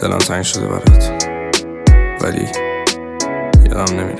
دلم تنگ شده برات، ولی یادم نمیره.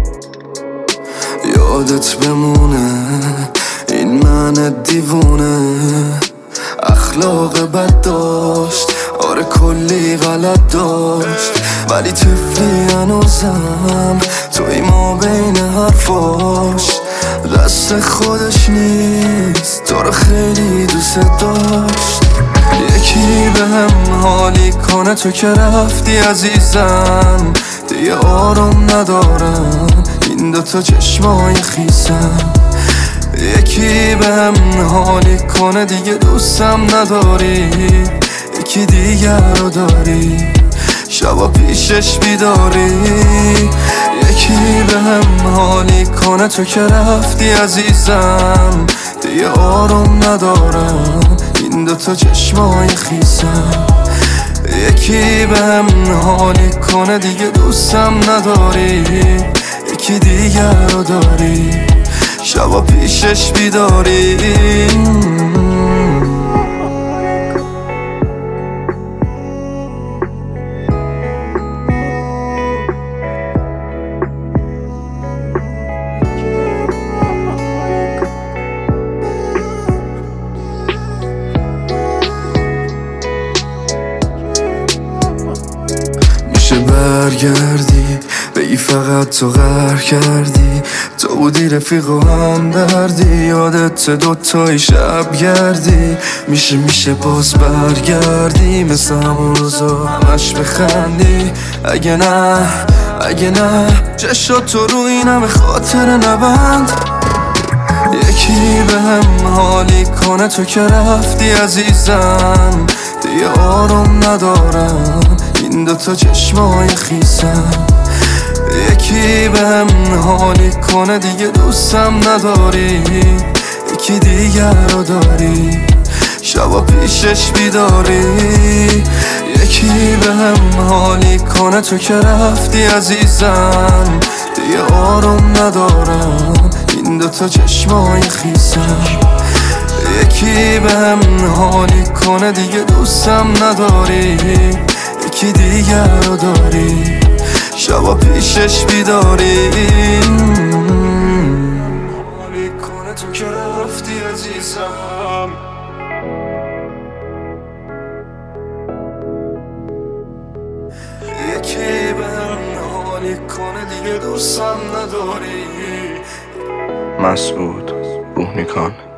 یادت بمونه این من دیوونه، اخلاق بد داشت، آره کلی غلط داشت، ولی طفلی هنوزم توی ما بین حرفاش. دست خودش نیست، تو رو خیلی دوست داشت. یکی به هم حالی کنه تو که رفتی عزیزم، دیگه آروم ندارم این دوتا چشمای خیسم. یکی به هم حالی کنه دیگه دوستم نداری، یکی دیگر رو داری شبا پیشش بیداری. یکی به هم حالی کنه تو که رفتی عزیزم، دیگه آروم ندارم این دوتا چشمای خیسم. یکی به هم حالی کنه دیگه دوستم نداری، یکی دیگر رو داری شبا پیشش بیداری. میشه برگردی بگی فقط تو قهر کردی، تو بودی رفیق و هم دردی، یادت دوتایی شب گردی. میشه باز برگردی مثل همون روزا همش بخندی. اگه نه چشات تو رو این همه خاطر نبند. یکی به هم حالی کنه تو که رفتی عزیزم، دیگه آروم ندارم این دوتا چشمای خیسم. یکی به هم حالی کنه دیگه دوستم نداری، یکی دیگر رو داری شبا پیشش بیداری. یکی به هم حالی کنه تو که رفتی عزیزم، دیگه آروم ندارم این دوتا چشمای خیسم. یکی به هم حالی کنه دیگه دوستم نداری، یکی دیگر رو داری شبا پیشش بیداری. حالی کنه تو که رفتی عزیزم، یکی به هم حالی کنه دیگه دوستم نداری. مسعود بوهنیکان.